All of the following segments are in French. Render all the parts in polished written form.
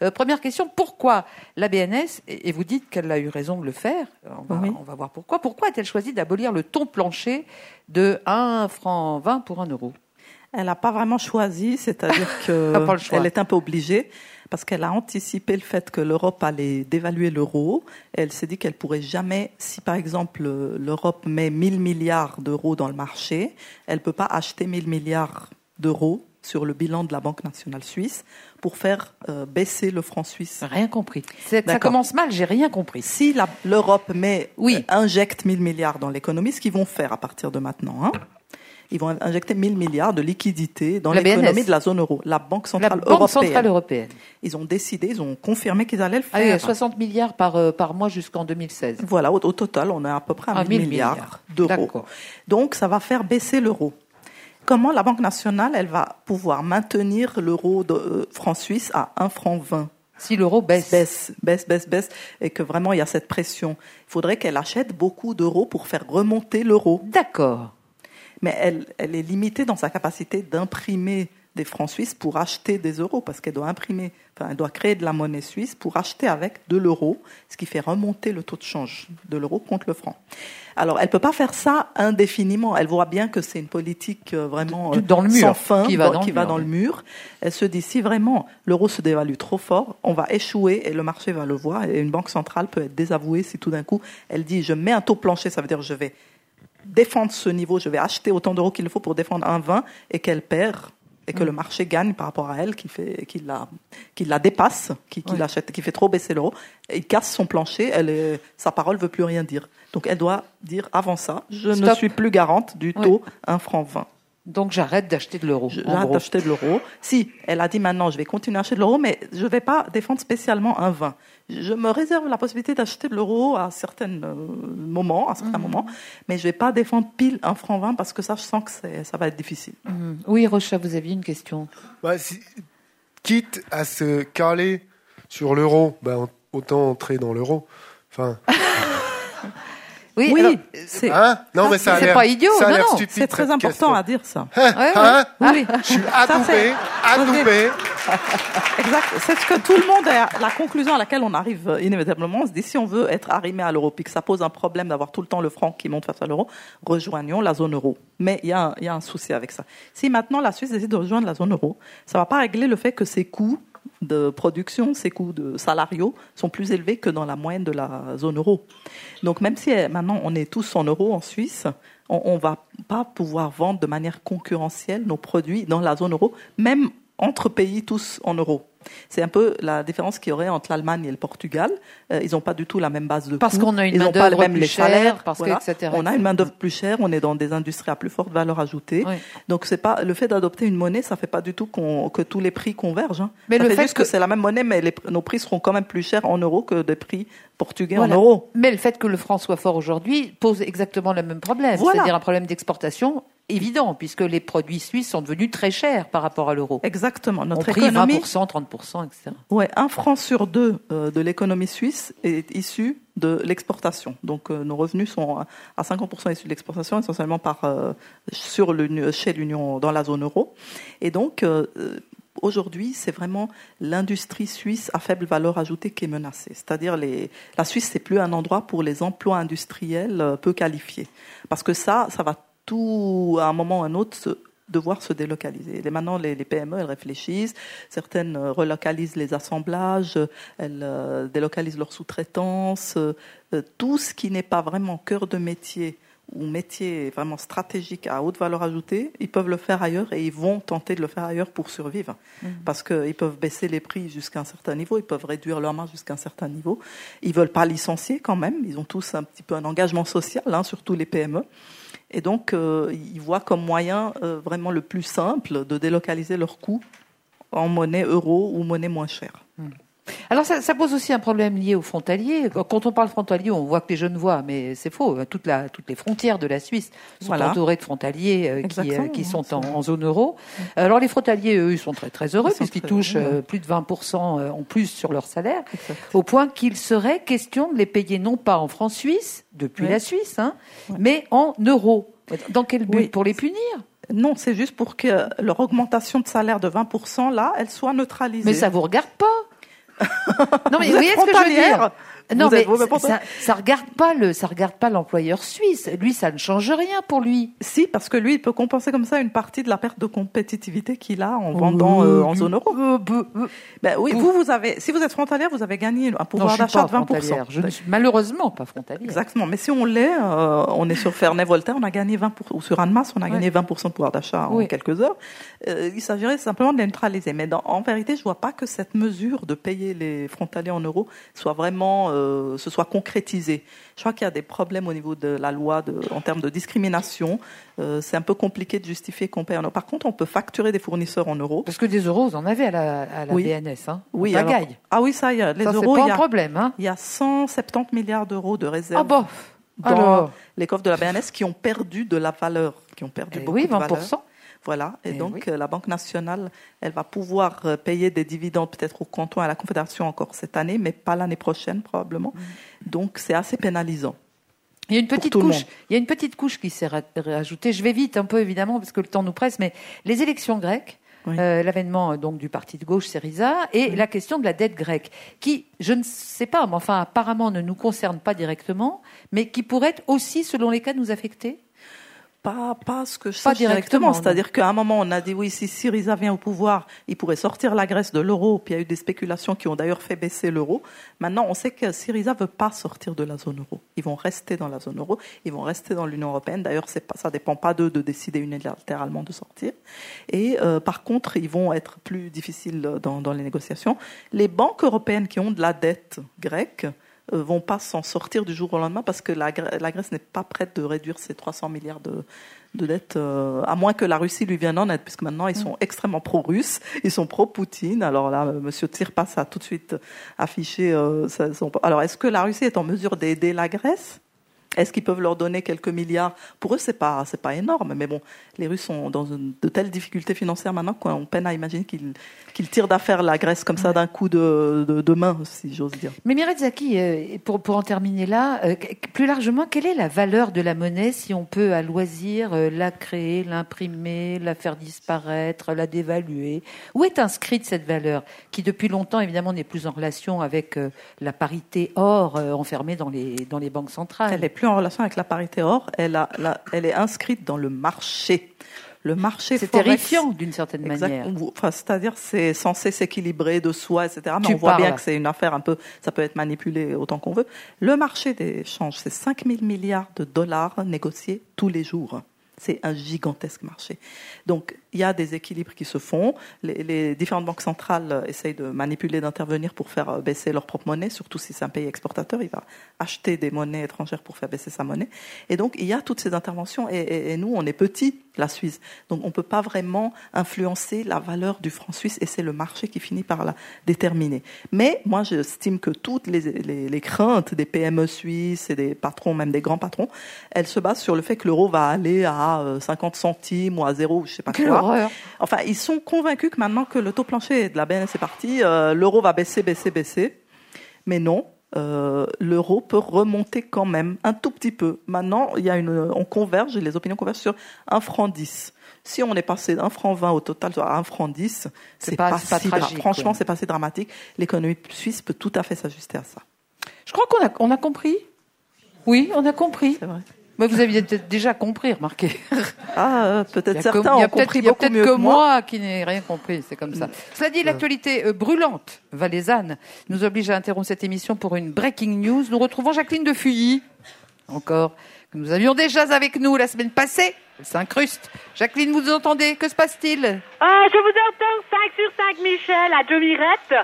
Première question, pourquoi la BNS, et vous dites qu'elle a eu raison de le faire, on va voir pourquoi a-t-elle choisi d'abolir le taux plancher de 1 franc 20 pour 1 euro? Elle n'a pas vraiment choisi, c'est-à-dire qu'elle est un peu obligée, parce qu'elle a anticipé le fait que l'Europe allait dévaluer l'euro. Elle s'est dit qu'elle pourrait jamais, si par exemple l'Europe met 1000 milliards d'euros dans le marché, elle ne peut pas acheter 1000 milliards d'euros sur le bilan de la Banque nationale suisse pour faire baisser le franc suisse. Rien compris. Ça commence mal, j'ai rien compris. Si l'Europe injecte 1000 milliards dans l'économie, ce qu'ils vont faire à partir de maintenant, ils vont injecter 1000 milliards de liquidités dans l'économie de la zone euro, la Banque centrale européenne. Ils ont décidé, ils ont confirmé qu'ils allaient le faire. 60 milliards par mois jusqu'en 2016. Voilà, au total, on est à peu près à 1000 milliards d'euros. D'accord. Donc, ça va faire baisser l'euro. Comment la Banque nationale, elle va pouvoir maintenir l'euro de franc suisse à 1 franc 20 si l'euro baisse, et que vraiment il y a cette pression? Il faudrait qu'elle achète beaucoup d'euros pour faire remonter l'euro. D'accord. Mais elle est limitée dans sa capacité d'imprimer des francs suisses pour acheter des euros, parce qu'elle doit elle doit créer de la monnaie suisse pour acheter avec de l'euro, ce qui fait remonter le taux de change de l'euro contre le franc. Alors, elle peut pas faire ça indéfiniment. Elle voit bien que c'est une politique vraiment sans fin, qui va dans le mur. Elle se dit, si vraiment l'euro se dévalue trop fort, on va échouer et le marché va le voir. Et une banque centrale peut être désavouée si tout d'un coup, elle dit, je mets un taux plancher, ça veut dire je vais défendre ce niveau, je vais acheter autant d'euros qu'il faut pour défendre 1,20 et qu'elle perd et que le marché gagne par rapport à elle, qui la dépasse, qui l'achète, qui fait trop baisser l'euro, il casse son plancher, sa parole veut plus rien dire. Donc elle doit dire avant ça, je ne suis plus garante du taux 1 franc 20. Donc j'arrête d'acheter de l'euro. J'arrête d'acheter de l'euro. Si, elle a dit maintenant, je vais continuer à acheter de l'euro, mais je ne vais pas défendre spécialement 1,20. Je me réserve la possibilité d'acheter de l'euro à certains moments, mais je ne vais pas défendre pile 1 franc 20 parce que ça, je sens que ça va être difficile. Oui, Rocha, vous aviez une question. Quitte à se caler sur l'euro, autant entrer dans l'euro. Enfin... Oui, alors, c'est pas idiot, non. Stupide, c'est très important à dire ça. Oui. Je suis adoubé. Exact. C'est ce que tout le monde la conclusion à laquelle on arrive inévitablement. On se dit, si on veut être arrimé à l'euro, puis que ça pose un problème d'avoir tout le temps le franc qui monte face à l'euro, rejoignons la zone euro. Mais il y a un souci avec ça. Si maintenant la Suisse décide de rejoindre la zone euro, ça va pas régler le fait que ses coûts de production, ses coûts de salariaux sont plus élevés que dans la moyenne de la zone euro. Donc même si maintenant on est tous en euros en Suisse, on va pas pouvoir vendre de manière concurrentielle nos produits dans la zone euro, même entre pays tous en euros. C'est un peu la différence qu'il y aurait entre l'Allemagne et le Portugal. Ils n'ont pas du tout la même base de coûts. Parce qu'on a une main-d'œuvre plus chère, etc. On a une main-d'œuvre plus chère, on est dans des industries à plus forte valeur ajoutée. Oui. Donc c'est pas le fait d'adopter une monnaie, ça fait pas du tout que tous les prix convergent. Mais ça le fait juste que c'est la même monnaie, mais nos prix seront quand même plus chers en euros que des prix portugais en euros. Mais le fait que le franc soit fort aujourd'hui pose exactement le même problème, c'est-à-dire un problème d'exportation évident, puisque les produits suisses sont devenus très chers par rapport à l'euro. Exactement. Notre économie, 20%, 30%, etc. Ouais, 1 franc sur 2 de l'économie suisse est issu de l'exportation. Donc nos revenus sont à 50% issus de l'exportation, essentiellement chez l'Union dans la zone euro. Et donc aujourd'hui, c'est vraiment l'industrie suisse à faible valeur ajoutée qui est menacée. C'est-à-dire la Suisse, c'est plus un endroit pour les emplois industriels peu qualifiés, parce que ça va tout à un moment ou à un autre devoir se délocaliser. Et maintenant, les PME, elles réfléchissent. Certaines relocalisent les assemblages, elles délocalisent leurs sous-traitances. Tout ce qui n'est pas vraiment cœur de métier ou métier vraiment stratégique à haute valeur ajoutée, ils peuvent le faire ailleurs et ils vont tenter de le faire ailleurs pour survivre. Parce qu'ils peuvent baisser les prix jusqu'à un certain niveau, ils peuvent réduire leurs marges jusqu'à un certain niveau. Ils veulent pas licencier quand même. Ils ont tous un petit peu un engagement social, surtout les PME. Et donc, ils voient comme moyen vraiment le plus simple de délocaliser leurs coûts en monnaie euro ou monnaie moins chère. Alors, ça pose aussi un problème lié aux frontaliers. Quand on parle frontaliers, on voit que les Genevois, mais c'est faux. Toutes les frontières de la Suisse sont entourées de frontaliers qui sont en zone euro. Alors, les frontaliers, eux, ils sont très, très heureux puisqu'ils touchent plus de 20% en plus sur leur salaire, au point qu'il serait question de les payer non pas en francs suisses, depuis la Suisse, mais en euros. Dans quel but? Pour les punir? Non, c'est juste pour que leur augmentation de salaire de 20%, là, elle soit neutralisée. Mais ça vous regarde pas? Non, mais vous voyez ce que je veux dire? Non, mais ça regarde pas l'employeur suisse. Lui, ça ne change rien pour lui. Si, parce que lui, il peut compenser comme ça une partie de la perte de compétitivité qu'il a en vendant en zone euro. Ben oui, si vous êtes frontalière, vous avez gagné un pouvoir d'achat de 20%. Je ne suis malheureusement pas frontalière. Exactement. Mais si on l'est, on est sur Ferney-Voltaire, on a gagné 20%, ou sur Annemasse, on a gagné 20% de pouvoir d'achat en quelques heures. Il s'agirait simplement de les neutraliser. Mais en vérité, je vois pas que cette mesure de payer les frontaliers en euros soit vraiment, se soit concrétisée. Je crois qu'il y a des problèmes au niveau de la loi en termes de discrimination. C'est un peu compliqué de justifier qu'on paye en euros. Par contre, on peut facturer des fournisseurs en euros. Parce que des euros, vous en avez à la BNS, hein. Oui, ça, il y a les euros. C'est pas un problème, hein. Il y a 170 milliards d'euros de réserves. Dans les coffres de la BNS qui ont perdu de la valeur, qui ont perdu beaucoup de valeur. 20%. Voilà, et donc la Banque nationale, elle va pouvoir payer des dividendes peut-être au canton et à la Confédération encore cette année, mais pas l'année prochaine probablement. Donc c'est assez pénalisant. Il y a une petite couche qui s'est rajoutée. Je vais vite un peu évidemment parce que le temps nous presse, mais les élections grecques. L'avènement donc du parti de gauche Syriza et la question de la dette grecque qui, je ne sais pas, mais enfin apparemment ne nous concerne pas directement, mais qui pourrait aussi, selon les cas, nous affecter. Pas ce que je sais directement. C'est-à-dire qu'à un moment, on a dit oui, si Syriza vient au pouvoir, il pourrait sortir la Grèce de l'euro. Puis il y a eu des spéculations qui ont d'ailleurs fait baisser l'euro. Maintenant, on sait que Syriza veut pas sortir de la zone euro. Ils vont rester dans la zone euro. Ils vont rester dans l'Union européenne. D'ailleurs, ça dépend pas d'eux de décider unilatéralement de sortir. Et par contre, ils vont être plus difficiles dans les négociations. Les banques européennes qui ont de la dette grecque vont pas s'en sortir du jour au lendemain parce que la Grèce n'est pas prête de réduire ses 300 milliards de dettes, à moins que la Russie lui vienne en aide, puisque maintenant ils sont extrêmement pro-russes, ils sont pro-Poutine. Alors là, Monsieur Tsirpas a tout de suite affiché. Alors, est-ce que la Russie est en mesure d'aider la Grèce ? Est-ce qu'ils peuvent leur donner quelques milliards ? Pour eux, c'est pas énorme, mais bon, les Russes sont dans de telles difficultés financières maintenant qu'on peine à imaginer qu'ils tirent d'affaire la Grèce comme ça d'un coup de main, si j'ose dire. Mais Mireille Zaki, pour en terminer là, plus largement, quelle est la valeur de la monnaie si on peut à loisir la créer, l'imprimer, la faire disparaître, la dévaluer ? Où est inscrite cette valeur qui depuis longtemps évidemment n'est plus en relation avec la parité or enfermée dans les banques centrales ? Elle est plus en relation avec la parité or, elle est inscrite dans le marché. Le marché c'est terrifiant d'une certaine manière. Enfin, c'est-à-dire c'est censé s'équilibrer de soi, etc. Mais on voit bien que c'est une affaire un peu, ça peut être manipulé autant qu'on veut. Le marché des changes, c'est 5 000 milliards de dollars négociés tous les jours. C'est un gigantesque marché. Donc, il y a des équilibres qui se font. Les différentes banques centrales essayent de manipuler, d'intervenir pour faire baisser leur propre monnaie, surtout si c'est un pays exportateur. Il va acheter des monnaies étrangères pour faire baisser sa monnaie. Et donc, il y a toutes ces interventions. Et nous, on est petit, la Suisse. Donc, on ne peut pas vraiment influencer la valeur du franc suisse. Et c'est le marché qui finit par la déterminer. Mais moi, j'estime que toutes les craintes des PME suisses et des patrons, même des grands patrons, elles se basent sur le fait que l'euro va aller à 50 centimes ou à 0, je sais pas quoi. Enfin, ils sont convaincus que maintenant que le taux plancher de la BNS est parti, l'euro va baisser. Mais non, l'euro peut remonter quand même un tout petit peu. Maintenant, on converge, les opinions convergent sur 1 franc 10. Si on est passé d'1 franc 20 au total à 1 franc 10, c'est pas tragique. Franchement, c'est pas si dramatique. L'économie suisse peut tout à fait s'ajuster à ça. Je crois qu'on a compris. Oui, on a compris. C'est vrai. Mais vous aviez peut-être déjà compris, remarquez. Peut-être certains ont compris beaucoup mieux que moi. Il y a peut-être que moi qui n'ai rien compris, c'est comme ça. Cela dit, l'actualité brûlante valaisanne nous oblige à interrompre cette émission pour une breaking news. Nous retrouvons Jacqueline de Fuilly, encore, que nous avions déjà avec nous la semaine passée. Elle s'incruste. Jacqueline, vous entendez ? Que se passe-t-il ? Je vous entends 5 sur 5, Michel, à demi-rette.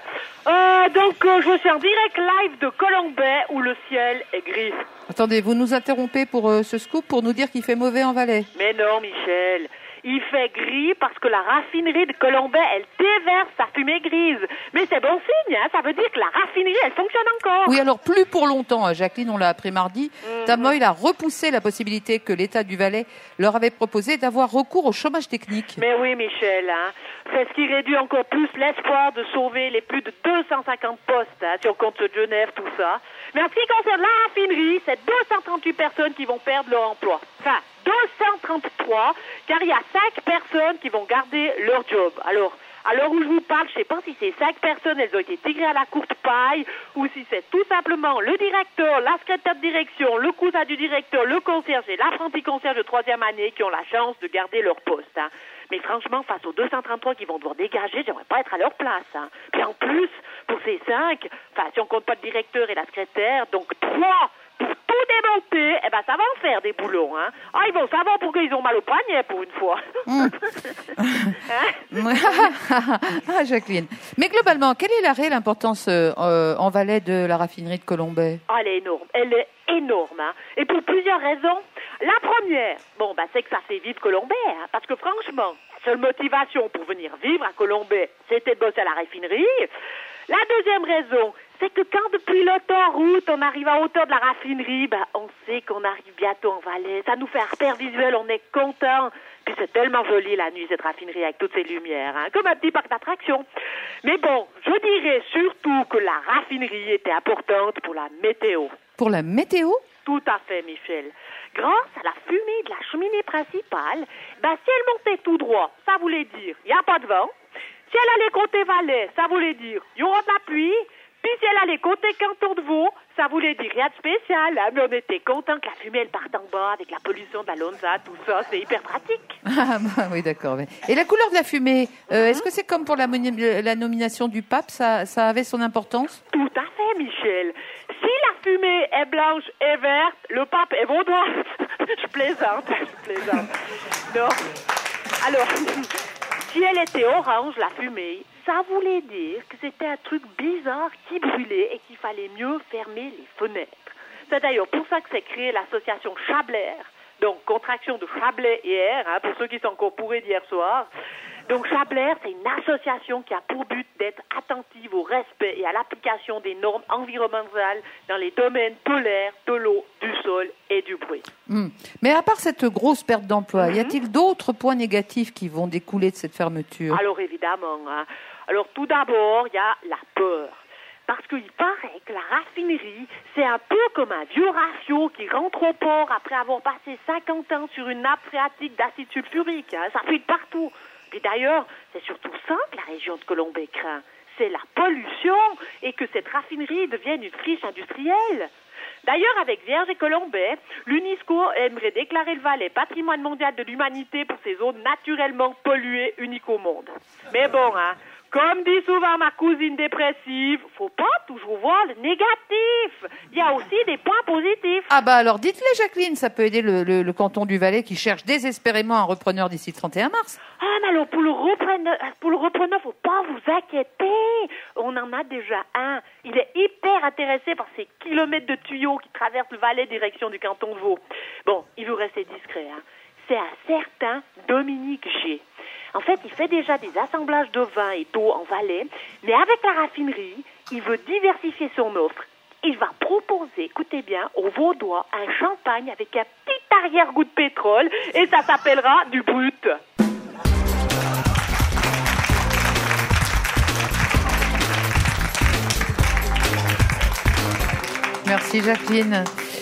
Je suis en direct live de Colombais où le ciel est gris. Attendez, vous nous interrompez pour ce scoop pour nous dire qu'il fait mauvais en Valais. Mais non, Michel. Il fait gris parce que la raffinerie de Colombais, elle déverse sa fumée grise. Mais c'est bon signe, hein, ça veut dire que la raffinerie, elle fonctionne encore. Oui, alors plus pour longtemps, Jacqueline, on l'a appris mardi. Tamoil a repoussé la possibilité que l'État du Valais leur avait proposé d'avoir recours au chômage technique. Mais oui, Michel, hein, c'est ce qui réduit encore plus l'espoir de sauver les plus de 250 postes, hein, si on compte Genève, tout ça. Mais en ce qui concerne la raffinerie, c'est 238 personnes qui vont perdre leur emploi. Enfin, 233, car il y a 5 personnes qui vont garder leur job. Alors, À l'heure où je vous parle, je sais pas si ces 5 personnes, elles ont été tirées à la courte paille, ou si c'est tout simplement le directeur, la secrétaire de direction, le cousin du directeur, le concierge et l'apprenti concierge de 3e année qui ont la chance de garder leur poste. Hein. Mais franchement, face aux 233 qui vont devoir dégager, j'aimerais pas être à leur place. Hein. Puis en plus, pour ces 5, enfin, si on compte pas le directeur et la secrétaire, donc 3 pour tout démonter, eh ben, ça va en faire des boulons, hein. Ah, ils vont savoir pourquoi ils ont mal au poignet, pour une fois. Ah, Jacqueline. Mais globalement, quelle est la réelle importance en Valais de la raffinerie de Colombey? Ah, elle est énorme. Elle est énorme, hein. Et pour plusieurs raisons. La première, bon, bah, c'est que ça fait vivre Colombey, hein. Parce que franchement, la seule motivation pour venir vivre à Colombey, c'était de bosser à la raffinerie. La deuxième raison, c'est que quand depuis l'autoroute, on arrive à hauteur de la raffinerie, bah, on sait qu'on arrive bientôt en Valais. Ça nous fait un repère visuel, on est content. Puis c'est tellement joli la nuit, cette raffinerie, avec toutes ces lumières, hein, comme un petit parc d'attractions. Mais bon, je dirais surtout que la raffinerie était importante pour la météo. Pour la météo? Tout à fait, Michel. Grâce à la fumée de la cheminée principale, bah, si elle montait tout droit, ça voulait dire il n'y a pas de vent. Si elle allait côté Valais, ça voulait dire il y aura de la pluie. Puis si elle allait côté Canton de Vaud, ça voulait dire rien de spécial. Hein, mais on était contents que la fumée elle parte en bas avec la pollution de la Lonza, tout ça, c'est hyper pratique. Ah bah, oui, d'accord. Et la couleur de la fumée, est-ce que c'est comme pour la nomination du pape, ça avait son importance? Tout à fait, Michel. Si la fumée est blanche et verte, le pape est vaudois. Je plaisante. Non. Alors, si elle était orange, la fumée, ça voulait dire que c'était un truc bizarre qui brûlait et qu'il fallait mieux fermer les fenêtres. C'est d'ailleurs pour ça que s'est créée l'association Chablair, donc contraction de Chablais et Air, hein, pour ceux qui sont encore bourrés d'hier soir. Donc Chablair, c'est une association qui a pour but d'être attentive au respect et à l'application des normes environnementales dans les domaines de l'air, de l'eau, du sol et du bruit. Mais à part cette grosse perte d'emploi, y a-t-il d'autres points négatifs qui vont découler de cette fermeture? Alors évidemment, hein. Alors tout d'abord, il y a la peur. Parce qu'il paraît que la raffinerie, c'est un peu comme un vieux rafio qui rentre au port après avoir passé 50 ans sur une nappe phréatique d'acide sulfurique. Hein. Ça fuit de partout. Puis d'ailleurs, c'est surtout ça que la région de Colombey craint. C'est la pollution et que cette raffinerie devienne une friche industrielle. D'ailleurs, avec Vierge et Colombey, l'UNESCO aimerait déclarer le Valais patrimoine mondial de l'humanité pour ces zones naturellement polluées uniques au monde. Mais bon, hein, comme dit souvent ma cousine dépressive, faut pas toujours voir le négatif. Il y a aussi des points positifs. Ah bah alors dites-les, Jacqueline, ça peut aider le canton du Valais qui cherche désespérément un repreneur d'ici le 31 mars. Ah mais alors pour le repreneur, faut pas vous inquiéter. On en a déjà un. Il est hyper intéressé par ces kilomètres de tuyaux qui traversent le Valais direction du canton de Vaud. Bon, il vous reste discret, hein. C'est un certain Dominique G. En fait, il fait déjà des assemblages de vin et d'eau en Valais, mais avec la raffinerie, il veut diversifier son offre. Il va proposer, écoutez bien, aux Vaudois, un champagne avec un petit arrière-goût de pétrole, et ça s'appellera du brut. Merci Jacqueline.